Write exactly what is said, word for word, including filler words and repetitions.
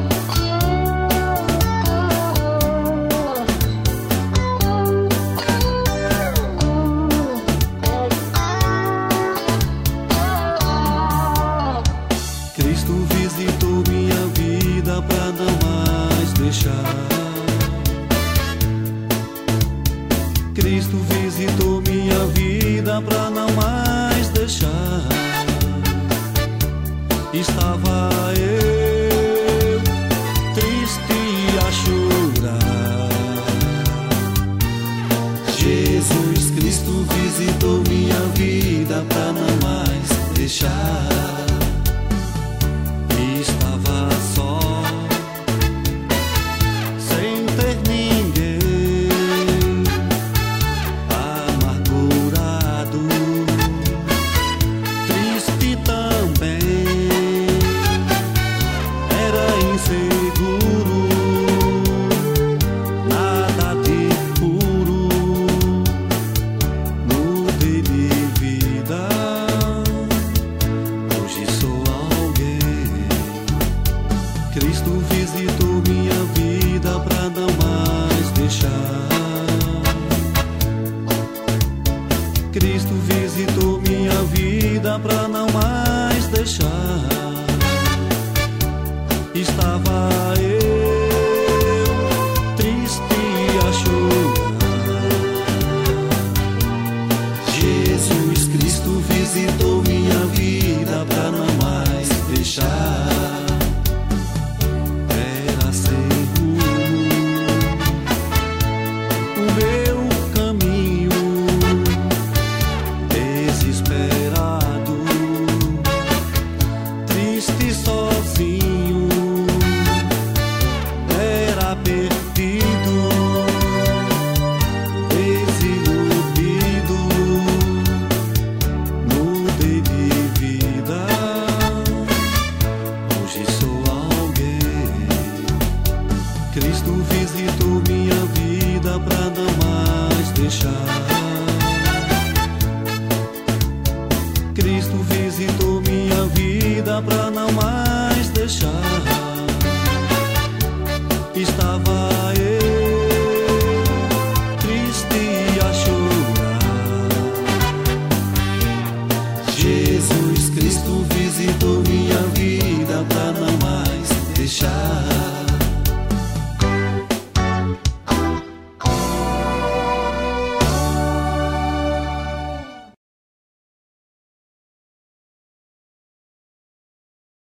Cristo visitou minha vida pra não mais deixar. Cristo visitou minha vida pra não mais deixar. Estava eu triste a chorar. Jesus Cristo visitou minha vida pra não mais deixar. Estava só, sem ter ninguém, amargurado, triste também. Era inseguro, nada de puro, mudei de vida. Hoje sou alguém. Cristo visitou minha vida pra não mais deixar. Cristo visitou minha vida pra não mais deixar. Estava eu triste a chorar. Jesus Cristo visitou minha vida pra não mais deixar. Era sem rumo o meu caminho, desesperado, triste sozinho. Era perdido, desiludido, mudei de vida. Hoje sou alguém. Cristo visitou minha vida pra não mais deixar. Cristo visitou minha vida pra não mais